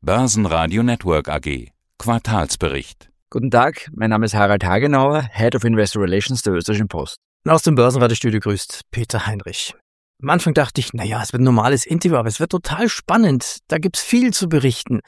Börsenradio Network AG. Quartalsbericht. Guten Tag, mein Name ist Harald Hagenauer, Head of Investor Relations der Österreichischen Post. Und aus dem Börsenradiostudio grüßt Peter Heinrich. Am Anfang dachte ich, es wird ein normales Interview, aber es wird total spannend. Da gibt's viel zu berichten.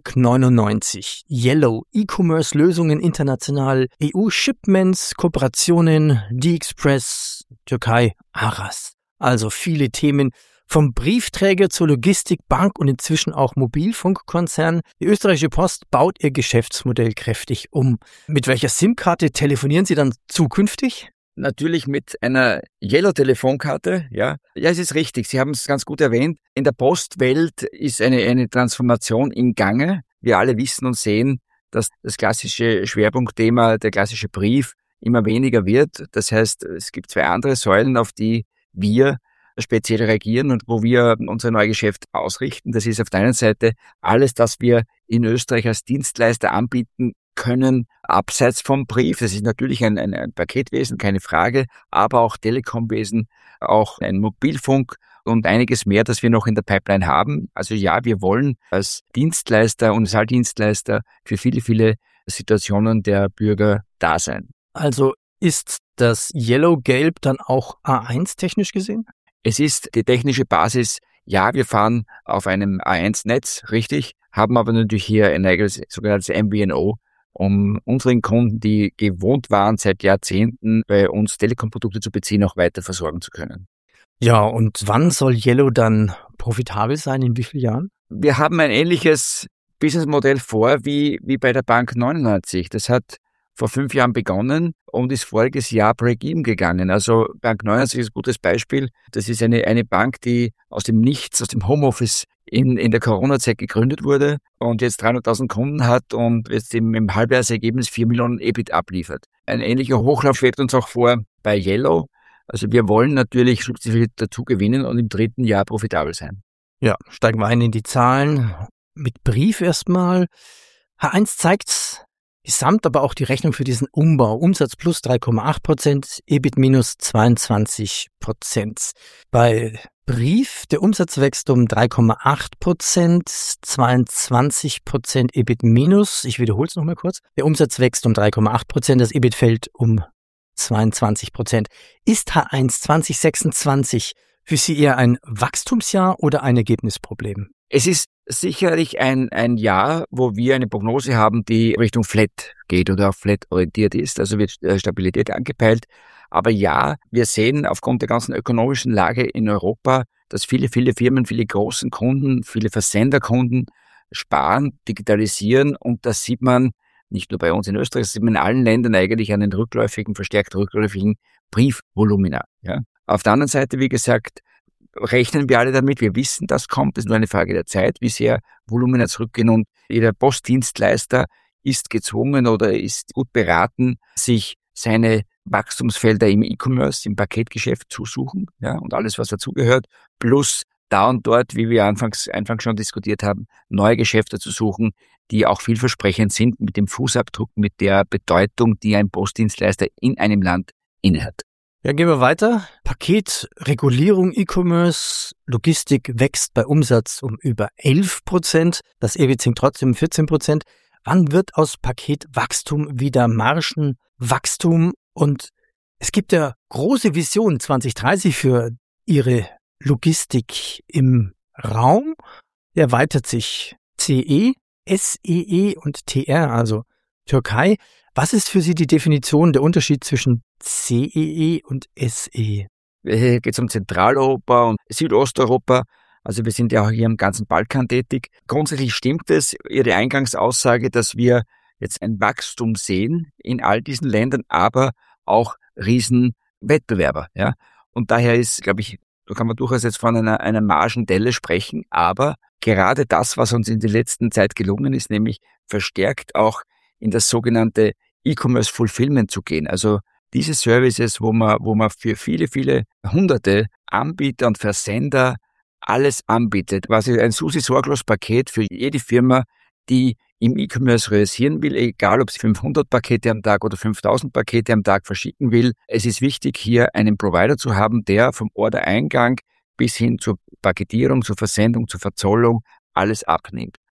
Bank99, Yellow, E-Commerce-Lösungen international, EU-Shipments, Kooperationen, D-Express, Türkei, Aras. Also viele Themen. Vom Briefträger zur Logistik, Bank und inzwischen auch Mobilfunkkonzern. Die Österreichische Post baut ihr Geschäftsmodell kräftig um. Mit welcher SIM-Karte telefonieren Sie dann zukünftig? Natürlich mit einer Yellow-Telefonkarte, ja. Ja, es ist richtig, Sie haben es ganz gut erwähnt. In der Postwelt ist eine Transformation im Gange. Wir alle wissen und sehen, dass das klassische Schwerpunktthema, der klassische Brief, immer weniger wird. Das heißt, es gibt zwei andere Säulen, auf die wir speziell reagieren und wo wir unser neues Geschäft ausrichten. Das ist auf der einen Seite alles, das wir in Österreich als Dienstleister anbieten können, abseits vom Brief. Das ist natürlich ein Paketwesen, keine Frage, aber auch Telekomwesen, auch ein Mobilfunk und einiges mehr, das wir noch in der Pipeline haben. Also ja, wir wollen als Dienstleister, Universaldienstleister für viele, viele Situationen der Bürger da sein. Also ist das Yellow-Gelb dann auch A1 technisch gesehen? Es ist die technische Basis, ja, wir fahren auf einem A1-Netz, richtig, haben aber natürlich hier ein eigenes sogenanntes MVNO, um unseren Kunden, die gewohnt waren, seit Jahrzehnten bei uns Telekom-Produkte zu beziehen, auch weiter versorgen zu können. Ja, und wann soll Yellow dann profitabel sein? In wie vielen Jahren? Wir haben ein ähnliches Businessmodell vor wie bei der Bank99. Das hat vor 5 Jahren begonnen und ist voriges Jahr Break-Even gegangen. Also Bank99 ist ein gutes Beispiel. Das ist eine Bank, die aus dem Nichts, aus dem Homeoffice in der Corona-Zeit gegründet wurde und jetzt 300.000 Kunden hat und jetzt im Halbjahresergebnis 4 Millionen EBIT abliefert. Ein ähnlicher Hochlauf schwebt uns auch vor bei Yellow. Also wir wollen natürlich sukzessive dazu gewinnen und im 3. Jahr profitabel sein. Ja, steigen wir ein in die Zahlen. Mit Brief erstmal. H1 zeigt's. Gesamt aber auch die Rechnung für diesen Umbau. Umsatz plus 3,8%, EBIT minus 22%. Bei Brief, der Umsatz wächst um 3,8%, 22% EBIT minus. Ich wiederhole es nochmal kurz. Der Umsatz wächst um 3,8%, das EBIT fällt um 22%. Ist H1 2026 für Sie eher ein Wachstumsjahr oder ein Ergebnisproblem? Es ist sicherlich ein Jahr, wo wir eine Prognose haben, die Richtung Flat geht oder auf Flat orientiert ist, also wird Stabilität angepeilt. Aber ja, wir sehen aufgrund der ganzen ökonomischen Lage in Europa, dass viele Firmen, viele großen Kunden, viele Versenderkunden sparen, digitalisieren und das sieht man nicht nur bei uns in Österreich, das sieht man in allen Ländern eigentlich an den verstärkt rückläufigen Briefvolumina. Ja. Auf der anderen Seite, wie gesagt, rechnen wir alle damit, wir wissen, das kommt, es ist nur eine Frage der Zeit, wie sehr Volumina zurückgehen und jeder Postdienstleister ist gezwungen oder ist gut beraten, sich seine Wachstumsfelder im E-Commerce, im Paketgeschäft zu suchen, ja, und alles, was dazugehört, plus da und dort, wie wir anfangs schon diskutiert haben, neue Geschäfte zu suchen, die auch vielversprechend sind mit dem Fußabdruck, mit der Bedeutung, die ein Postdienstleister in einem Land innehat. Ja, gehen wir weiter. Paketregulierung, E-Commerce, Logistik wächst bei Umsatz um über 11%. Das EBIT sinkt trotzdem um 14%. Wann wird aus Paketwachstum wieder Margenwachstum? Und es gibt ja große Visionen 2030 für Ihre Logistik im Raum. Erweitert sich CE, SEE und TR, also Türkei. Was ist für Sie die Definition, der Unterschied zwischen CEE und SE? Hier geht es um Zentraleuropa und Südosteuropa. Also wir sind ja auch hier am ganzen Balkan tätig. Grundsätzlich stimmt es, Ihre Eingangsaussage, dass wir jetzt ein Wachstum sehen in all diesen Ländern, aber auch Riesenwettbewerber. Ja? Und daher ist, glaube ich, da kann man durchaus jetzt von einer Margendelle sprechen, aber gerade das, was uns in der letzten Zeit gelungen ist, nämlich verstärkt auch in das sogenannte E-Commerce Fulfillment zu gehen. Also diese Services, wo man für viele hunderte Anbieter und Versender alles anbietet. Quasi ein Susi-Sorglos-Paket für jede Firma, die im E-Commerce realisieren will, egal ob sie 500 Pakete am Tag oder 5000 Pakete am Tag verschicken will. Es ist wichtig, hier einen Provider zu haben, der vom Ordereingang bis hin zur Paketierung, zur Versendung, zur Verzollung alles abnimmt.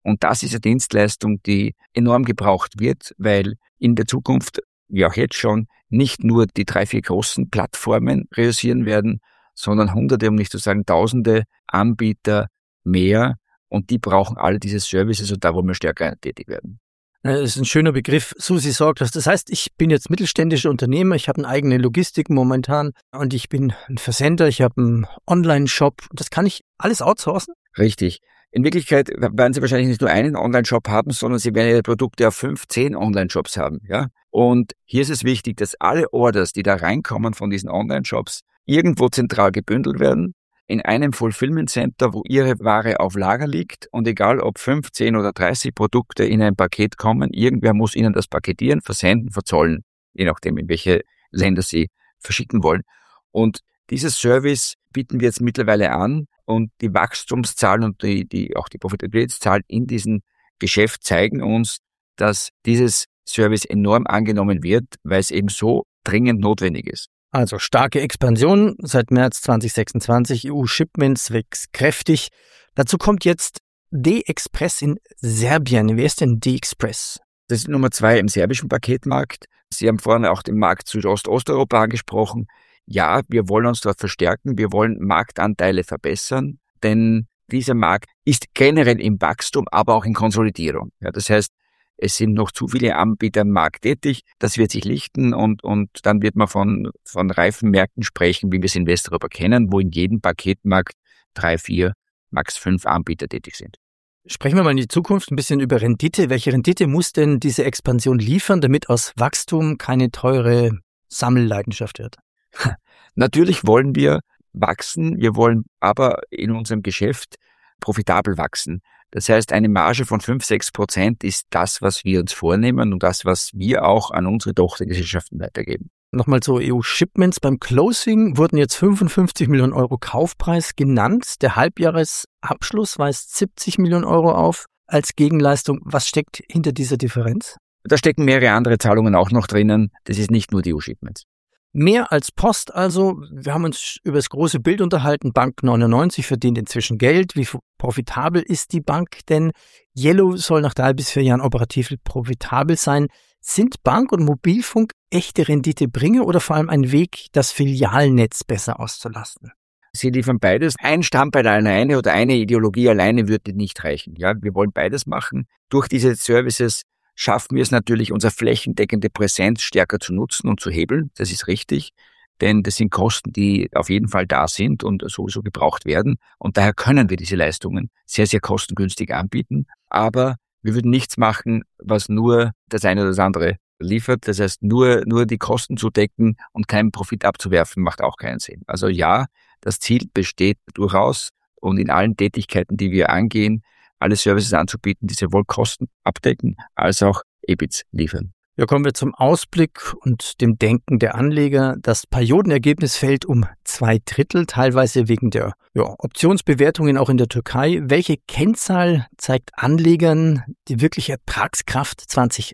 Und das ist eine Dienstleistung, die enorm gebraucht wird, weil in der Zukunft, wie auch jetzt schon, nicht nur die 3, 4 großen Plattformen realisieren werden, sondern Hunderte, um nicht zu sagen Tausende Anbieter mehr. Und die brauchen alle diese Services und da wollen wir stärker tätig werden. Das ist ein schöner Begriff, Susi Sorglos. Das heißt, ich bin jetzt mittelständischer Unternehmer, ich habe eine eigene Logistik momentan und ich bin ein Versender, ich habe einen Online-Shop. Das kann ich alles outsourcen? Richtig. In Wirklichkeit werden Sie wahrscheinlich nicht nur einen Online-Shop haben, sondern Sie werden Ihre Produkte auf 5, 10 Online-Shops haben. Ja? Und hier ist es wichtig, dass alle Orders, die da reinkommen von diesen Online-Shops, irgendwo zentral gebündelt werden, in einem Fulfillment Center, wo Ihre Ware auf Lager liegt und egal ob 5, 10 oder 30 Produkte in ein Paket kommen, irgendwer muss Ihnen das paketieren, versenden, verzollen, je nachdem, in welche Länder Sie verschicken wollen. Und dieses Service bieten wir jetzt mittlerweile an und die Wachstumszahlen und auch die Profitabilitätszahlen in diesem Geschäft zeigen uns, dass dieses Service enorm angenommen wird, weil es eben so dringend notwendig ist. Also starke Expansion seit März 2026, EU-Shipments wächst kräftig. Dazu kommt jetzt D-Express in Serbien. Wer ist denn D-Express? Das ist Nummer 2 im serbischen Paketmarkt. Sie haben vorhin auch den Markt Südost-Osteuropa angesprochen. Ja, wir wollen uns dort verstärken, wir wollen Marktanteile verbessern, denn dieser Markt ist generell im Wachstum, aber auch in Konsolidierung. Ja, das heißt, es sind noch zu viele Anbieter im Markt tätig, das wird sich lichten und dann wird man von reifen Märkten sprechen, wie wir es in Westeuropa kennen, wo in jedem Paketmarkt 3, 4, max 5 Anbieter tätig sind. Sprechen wir mal in die Zukunft ein bisschen über Rendite. Welche Rendite muss denn diese Expansion liefern, damit aus Wachstum keine teure Sammelleidenschaft wird? Natürlich wollen wir wachsen, wir wollen aber in unserem Geschäft profitabel wachsen. Das heißt, eine Marge von 5-6% ist das, was wir uns vornehmen und das, was wir auch an unsere Tochtergesellschaften weitergeben. Nochmal zu EU-Shipments. Beim Closing wurden jetzt 55 Millionen Euro Kaufpreis genannt. Der Halbjahresabschluss weist 70 Millionen Euro auf als Gegenleistung. Was steckt hinter dieser Differenz? Da stecken mehrere andere Zahlungen auch noch drinnen. Das ist nicht nur die EU-Shipments. Mehr als Post also. Wir haben uns über das große Bild unterhalten. Bank 99 verdient inzwischen Geld. Wie profitabel ist die Bank denn? Yellow soll nach 3 bis 4 Jahren operativ profitabel sein. Sind Bank und Mobilfunk echte Renditebringer oder vor allem ein Weg, das Filialnetz besser auszulasten? Sie liefern beides. Ein Standbein alleine oder eine Ideologie alleine würde nicht reichen. Ja, wir wollen beides machen. Durch diese Services schaffen wir es natürlich, unsere flächendeckende Präsenz stärker zu nutzen und zu hebeln. Das ist richtig, denn das sind Kosten, die auf jeden Fall da sind und sowieso gebraucht werden. Und daher können wir diese Leistungen sehr, sehr kostengünstig anbieten. Aber wir würden nichts machen, was nur das eine oder das andere liefert. Das heißt, nur die Kosten zu decken und keinen Profit abzuwerfen, macht auch keinen Sinn. Also ja, das Ziel besteht durchaus und in allen Tätigkeiten, die wir angehen, alle Services anzubieten, die sowohl Kosten abdecken, als auch EBITs liefern. Ja, kommen wir zum Ausblick und dem Denken der Anleger. Das Periodenergebnis fällt um 2/3, teilweise wegen der Optionsbewertungen auch in der Türkei. Welche Kennzahl zeigt Anlegern die wirkliche Ertragskraft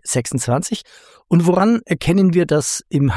2026? Und woran erkennen wir, dass im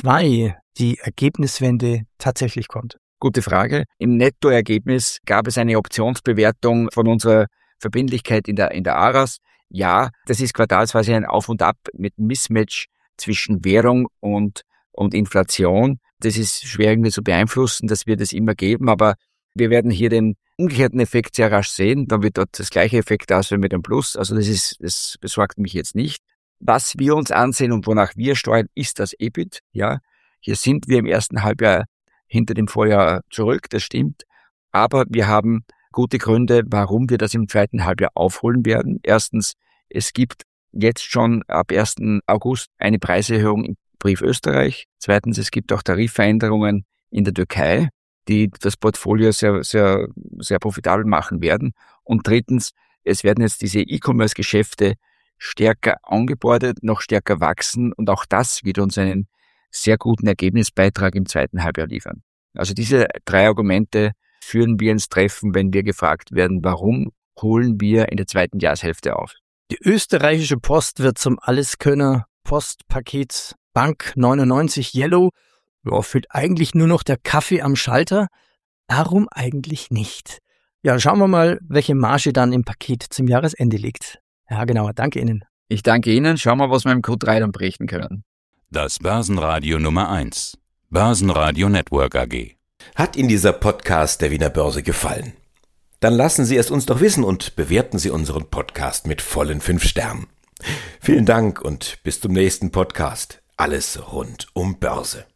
H2 die Ergebniswende tatsächlich kommt? Gute Frage. Im Nettoergebnis gab es eine Optionsbewertung von unserer Verbindlichkeit in der ARAS. Ja, das ist quartalsweise ein Auf und Ab mit Mismatch zwischen Währung und Inflation. Das ist schwer irgendwie zu beeinflussen, das wird es immer geben, aber wir werden hier den umgekehrten Effekt sehr rasch sehen. Dann wird dort das gleiche Effekt aus wie mit dem Plus. Also das besorgt mich jetzt nicht. Was wir uns ansehen und wonach wir steuern, ist das EBIT. Ja, hier sind wir im ersten Halbjahr hinter dem Vorjahr zurück, das stimmt. Aber wir haben gute Gründe, warum wir das im zweiten Halbjahr aufholen werden. Erstens, es gibt jetzt schon ab 1. August eine Preiserhöhung im Brief Österreich. Zweitens, es gibt auch Tarifveränderungen in der Türkei, die das Portfolio sehr, sehr, sehr profitabel machen werden. Und drittens, es werden jetzt diese E-Commerce-Geschäfte stärker angebordet, noch stärker wachsen und auch das wird uns einen sehr guten Ergebnisbeitrag im zweiten Halbjahr liefern. Also diese 3 Argumente führen wir ins Treffen, wenn wir gefragt werden, warum holen wir in der zweiten Jahreshälfte auf. Die österreichische Post wird zum Alleskönner. Postpaket Bank 99 Yellow. Ja, fehlt eigentlich nur noch der Kaffee am Schalter. Warum eigentlich nicht? Ja, schauen wir mal, welche Marge dann im Paket zum Jahresende liegt. Herr Hagenauer, danke Ihnen. Ich danke Ihnen. Schauen wir, was wir im Q3 dann berichten können. Das Börsenradio Nummer 1. Börsenradio Network AG. Hat Ihnen dieser Podcast der Wiener Börse gefallen? Dann lassen Sie es uns doch wissen und bewerten Sie unseren Podcast mit vollen 5 Sternen. Vielen Dank und bis zum nächsten Podcast. Alles rund um Börse.